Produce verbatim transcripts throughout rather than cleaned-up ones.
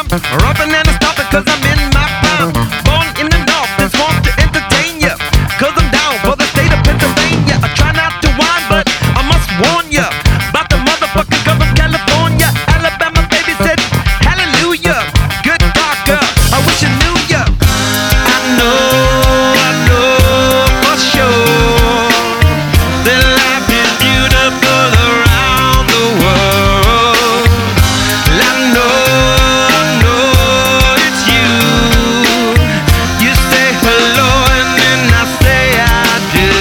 Rubbing and stopping cause I'm in my prime. Born in the north, this wants to entertain ya. Cause I'm down for the state of Pennsylvania. I try not to whine, but I must warn ya about the motherfucking girl from California. Alabama baby said, hallelujah. Good talker, I wish you knew ya. I know, I know for sure that life is beautiful around the world. I know, I know it's you. You say hello and then I say I do.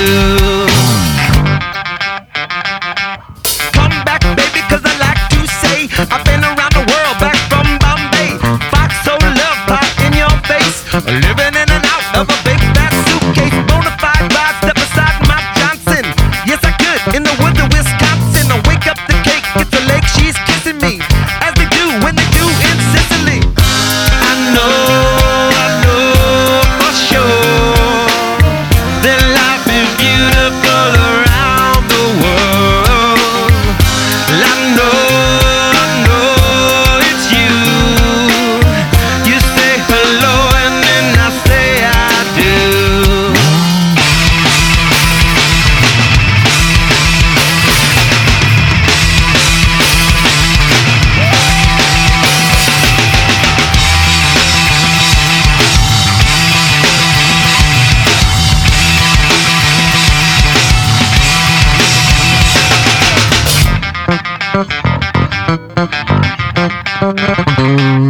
Come back baby cause I like to say I've been around the world, back from Bombay. Fox so love pop in your face. Living in and out of a big fat suitcase. Bonafide vibe, step aside Mike Johnson. Yes I could, in the woods of Wisconsin. I wake up the cake, it's a lake, she's kissing me as they do when they do in Sicily. I know, I know for sure that life is beautiful around the world. I know, I know it's you. You say hello and then I say I do. Thank you.